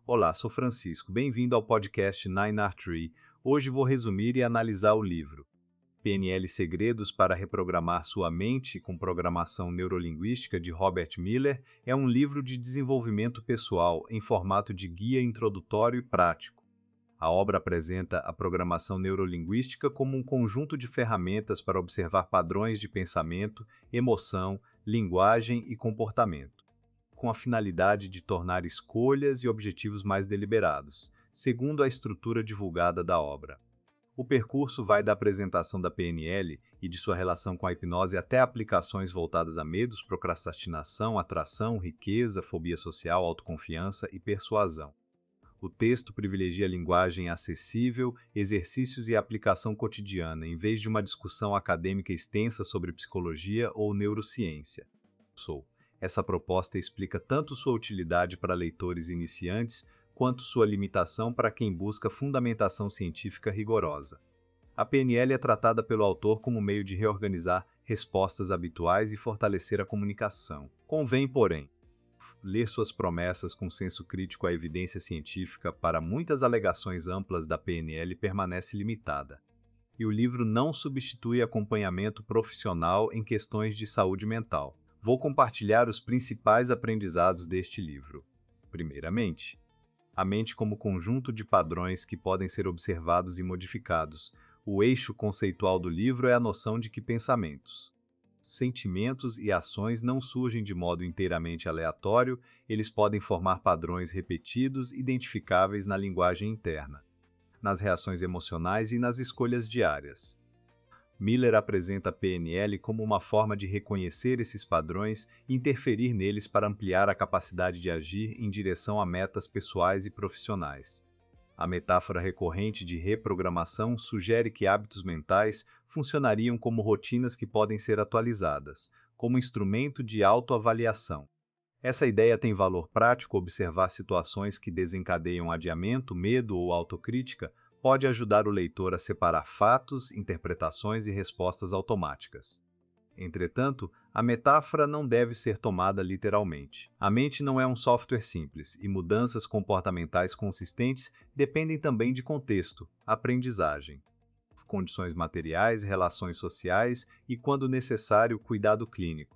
Olá, sou Francisco. Bem-vindo ao podcast Nine Art Tree. Hoje vou resumir e analisar o livro PNL Segredos para Reprogramar Sua Mente com Programação Neurolinguística de Robert Miller. É um livro de desenvolvimento pessoal em formato de guia introdutório e prático. A obra apresenta a programação neurolinguística como um conjunto de ferramentas para observar padrões de pensamento, emoção, linguagem e comportamento, com a finalidade de tornar escolhas e objetivos mais deliberados, segundo a estrutura divulgada da obra. O percurso vai da apresentação da PNL e de sua relação com a hipnose até aplicações voltadas a medos, procrastinação, atração, riqueza, fobia social, autoconfiança e persuasão. O texto privilegia linguagem acessível, exercícios e aplicação cotidiana, em vez de uma discussão acadêmica extensa sobre psicologia ou neurociência. Essa proposta explica tanto sua utilidade para leitores iniciantes, quanto sua limitação para quem busca fundamentação científica rigorosa. A PNL é tratada pelo autor como meio de reorganizar respostas habituais e fortalecer a comunicação. Convém, porém, ler suas promessas com senso crítico à evidência científica para muitas alegações amplas da PNL permanece limitada. E o livro não substitui acompanhamento profissional em questões de saúde mental. Vou compartilhar os principais aprendizados deste livro. Primeiramente, a mente como conjunto de padrões que podem ser observados e modificados. O eixo conceitual do livro é a noção de que pensamentos, sentimentos e ações não surgem de modo inteiramente aleatório, eles podem formar padrões repetidos, identificáveis na linguagem interna, nas reações emocionais e nas escolhas diárias. Miller apresenta a PNL como uma forma de reconhecer esses padrões e interferir neles para ampliar a capacidade de agir em direção a metas pessoais e profissionais. A metáfora recorrente de reprogramação sugere que hábitos mentais funcionariam como rotinas que podem ser atualizadas, como instrumento de autoavaliação. Essa ideia tem valor prático. Observar situações que desencadeiam adiamento, medo ou autocrítica pode ajudar o leitor a separar fatos, interpretações e respostas automáticas. Entretanto, a metáfora não deve ser tomada literalmente. A mente não é um software simples, e mudanças comportamentais consistentes dependem também de contexto, aprendizagem, condições materiais, relações sociais e, quando necessário, cuidado clínico.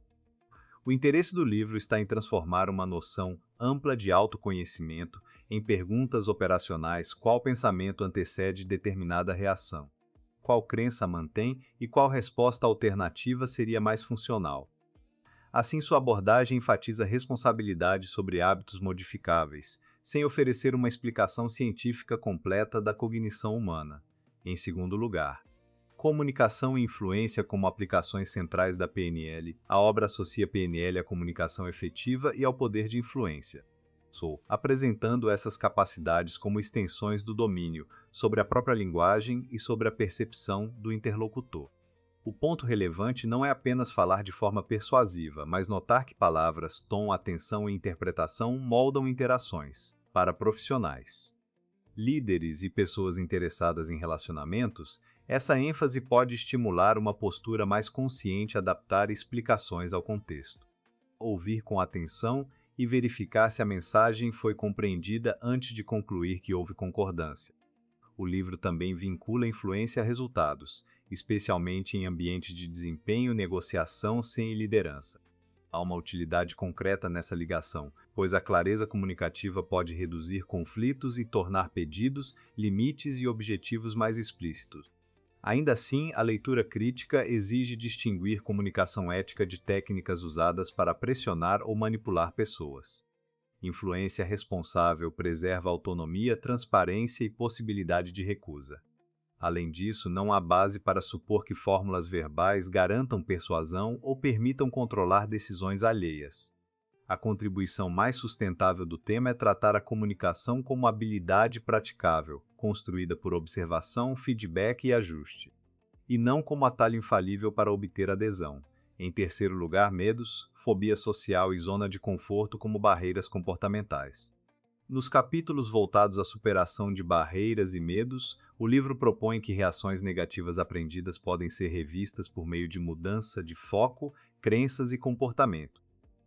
O interesse do livro está em transformar uma noção ampla de autoconhecimento em perguntas operacionais: qual pensamento antecede determinada reação? Qual crença mantém e qual resposta alternativa seria mais funcional? Assim, sua abordagem enfatiza responsabilidade sobre hábitos modificáveis, sem oferecer uma explicação científica completa da cognição humana. Em segundo lugar, comunicação e influência como aplicações centrais da PNL. A obra associa PNL à comunicação efetiva e ao poder de influência, apresentando essas capacidades como extensões do domínio sobre a própria linguagem e sobre a percepção do interlocutor. O ponto relevante não é apenas falar de forma persuasiva, mas notar que palavras, tom, atenção e interpretação moldam interações. Para profissionais, líderes e pessoas interessadas em relacionamentos, essa ênfase pode estimular uma postura mais consciente, adaptar explicações ao contexto, ouvir com atenção e verificar se a mensagem foi compreendida antes de concluir que houve concordância. O livro também vincula influência a resultados, especialmente em ambientes de desempenho, negociação e liderança. Há uma utilidade concreta nessa ligação, pois a clareza comunicativa pode reduzir conflitos e tornar pedidos, limites e objetivos mais explícitos. Ainda assim, a leitura crítica exige distinguir comunicação ética de técnicas usadas para pressionar ou manipular pessoas. Influência responsável preserva autonomia, transparência e possibilidade de recusa. Além disso, não há base para supor que fórmulas verbais garantam persuasão ou permitam controlar decisões alheias. A contribuição mais sustentável do tema é tratar a comunicação como habilidade praticável, construída por observação, feedback e ajuste, e não como atalho infalível para obter adesão. Em terceiro lugar, medos, fobia social e zona de conforto como barreiras comportamentais. Nos capítulos voltados à superação de barreiras e medos, o livro propõe que reações negativas aprendidas podem ser revistas por meio de mudança de foco, crenças e comportamento.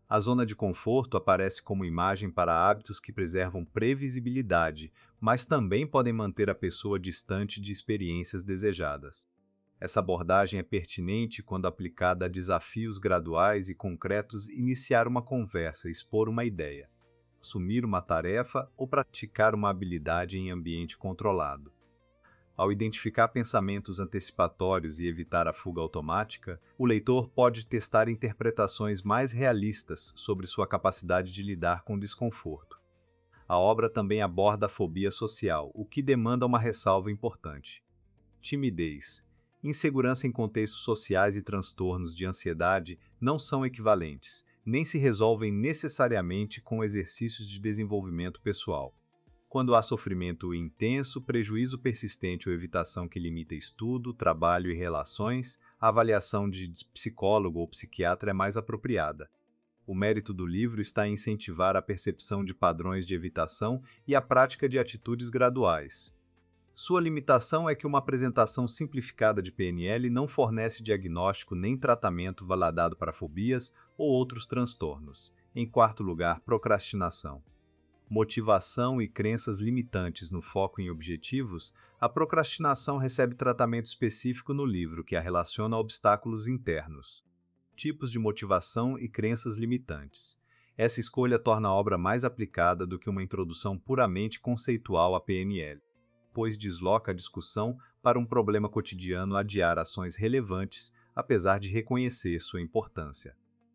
A zona de conforto aparece como imagem para hábitos que preservam previsibilidade, mas também podem manter a pessoa distante de experiências desejadas. Essa abordagem é pertinente quando aplicada a desafios graduais e concretos, iniciar uma conversa, expor uma ideia, assumir uma tarefa ou praticar uma habilidade em ambiente controlado. Ao identificar pensamentos antecipatórios e evitar a fuga automática, o leitor pode testar interpretações mais realistas sobre sua capacidade de lidar com desconforto. A obra também aborda a fobia social, o que demanda uma ressalva importante. Timidez. Insegurança em contextos sociais e transtornos de ansiedade não são equivalentes, nem se resolvem necessariamente com exercícios de desenvolvimento pessoal. Quando há sofrimento intenso, prejuízo persistente ou evitação que limita estudo, trabalho e relações, a avaliação de psicólogo ou psiquiatra é mais apropriada. O mérito do livro está em incentivar a percepção de padrões de evitação e a prática de atitudes graduais. Sua limitação é que uma apresentação simplificada de PNL não fornece diagnóstico nem tratamento validado para fobias ou outros transtornos. Em quarto lugar, procrastinação. Motivação e crenças limitantes no foco em objetivos, a procrastinação recebe tratamento específico no livro que a relaciona a obstáculos internos. Tipos de motivação e crenças limitantes. Essa escolha torna a obra mais aplicada do que uma introdução puramente conceitual à PNL, pois desloca a discussão para um problema cotidiano, adiar ações relevantes, apesar de reconhecer sua importância.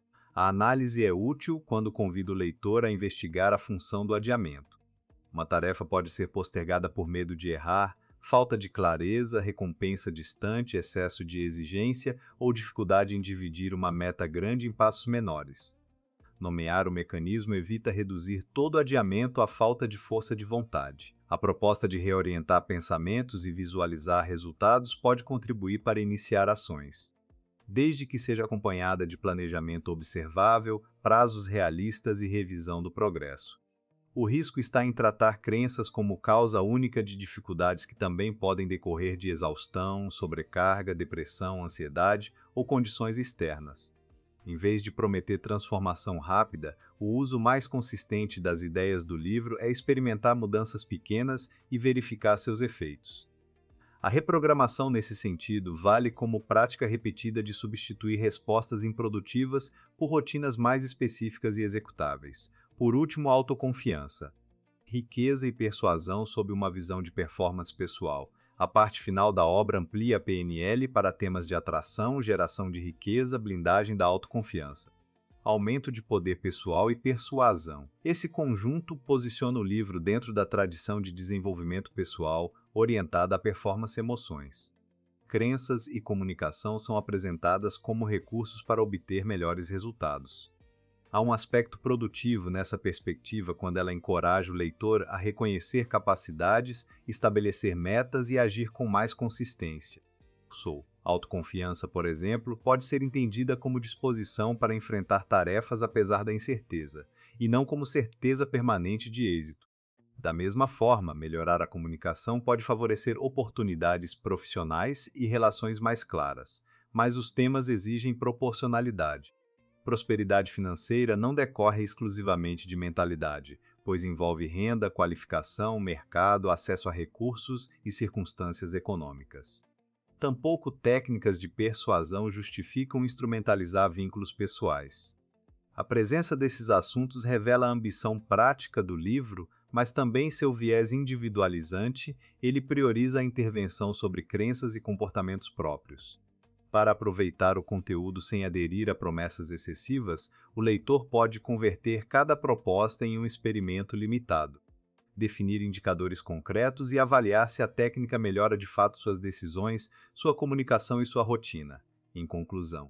A análise é útil quando convida o leitor a investigar a função do adiamento. Uma tarefa pode ser postergada por medo de errar, falta de clareza, recompensa distante, excesso de exigência ou dificuldade em dividir uma meta grande em passos menores. Nomear o mecanismo evita reduzir todo adiamento à falta de força de vontade. A proposta de reorientar pensamentos e visualizar resultados pode contribuir para iniciar ações, desde que seja acompanhada de planejamento observável, prazos realistas e revisão do progresso. O risco está em tratar crenças como causa única de dificuldades que também podem decorrer de exaustão, sobrecarga, depressão, ansiedade ou condições externas. Em vez de prometer transformação rápida, o uso mais consistente das ideias do livro é experimentar mudanças pequenas e verificar seus efeitos. A reprogramação nesse sentido vale como prática repetida de substituir respostas improdutivas por rotinas mais específicas e executáveis. Por último, autoconfiança. Riqueza e persuasão sob uma visão de performance pessoal. A parte final da obra amplia a PNL para temas de atração, geração de riqueza, blindagem da autoconfiança, aumento de poder pessoal e persuasão. Esse conjunto posiciona o livro dentro da tradição de desenvolvimento pessoal orientada à performance e emoções. Crenças e comunicação são apresentadas como recursos para obter melhores resultados. Há um aspecto produtivo nessa perspectiva quando ela encoraja o leitor a reconhecer capacidades, estabelecer metas e agir com mais consistência. Autoconfiança, por exemplo, pode ser entendida como disposição para enfrentar tarefas apesar da incerteza, e não como certeza permanente de êxito. Da mesma forma, melhorar a comunicação pode favorecer oportunidades profissionais e relações mais claras, mas os temas exigem proporcionalidade. Prosperidade financeira não decorre exclusivamente de mentalidade, pois envolve renda, qualificação, mercado, acesso a recursos e circunstâncias econômicas. Tampouco técnicas de persuasão justificam instrumentalizar vínculos pessoais. A presença desses assuntos revela a ambição prática do livro, mas também seu viés individualizante. Ele prioriza a intervenção sobre crenças e comportamentos próprios. Para aproveitar o conteúdo sem aderir a promessas excessivas, o leitor pode converter cada proposta em um experimento limitado, definir indicadores concretos e avaliar se a técnica melhora de fato suas decisões, sua comunicação e sua rotina. Em conclusão,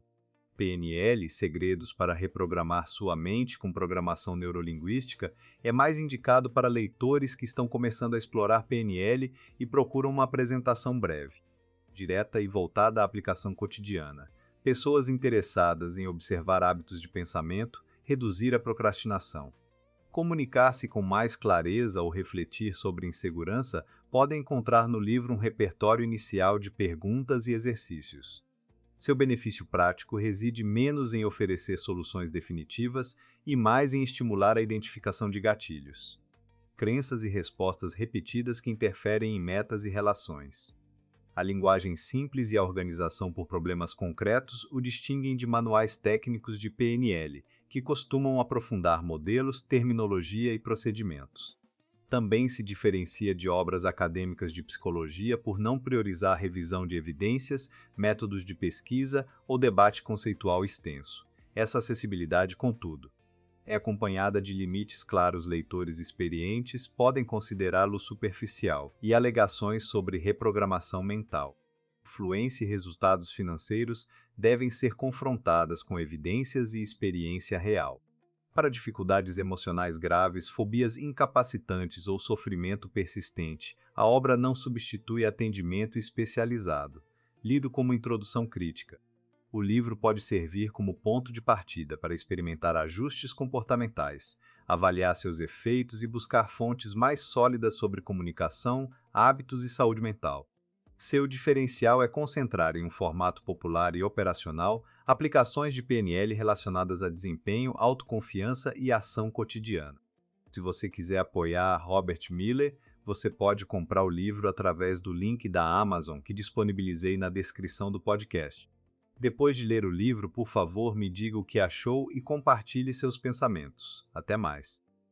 PNL, Segredos para Reprogramar Sua Mente com Programação Neurolinguística, é mais indicado para leitores que estão começando a explorar PNL e procuram uma apresentação breve, direta e voltada à aplicação cotidiana. Pessoas interessadas em observar hábitos de pensamento, reduzir a procrastinação, comunicar-se com mais clareza ou refletir sobre insegurança podem encontrar no livro um repertório inicial de perguntas e exercícios. Seu benefício prático reside menos em oferecer soluções definitivas e mais em estimular a identificação de gatilhos, crenças e respostas repetidas que interferem em metas e relações. A linguagem simples e a organização por problemas concretos o distinguem de manuais técnicos de PNL, que costumam aprofundar modelos, terminologia e procedimentos. Também se diferencia de obras acadêmicas de psicologia por não priorizar a revisão de evidências, métodos de pesquisa ou debate conceitual extenso. Essa acessibilidade, contudo, é acompanhada de limites claros. Leitores experientes podem considerá-lo superficial e alegações sobre reprogramação mental, fluência e resultados financeiros devem ser confrontadas com evidências e experiência real. Para dificuldades emocionais graves, fobias incapacitantes ou sofrimento persistente, a obra não substitui atendimento especializado, lido como introdução crítica. O livro pode servir como ponto de partida para experimentar ajustes comportamentais, avaliar seus efeitos e buscar fontes mais sólidas sobre comunicação, hábitos e saúde mental. Seu diferencial é concentrar em um formato popular e operacional aplicações de PNL relacionadas a desempenho, autoconfiança e ação cotidiana. Se você quiser apoiar Robert Miller, você pode comprar o livro através do link da Amazon que disponibilizei na descrição do podcast. Depois de ler o livro, por favor, me diga o que achou e compartilhe seus pensamentos. Até mais!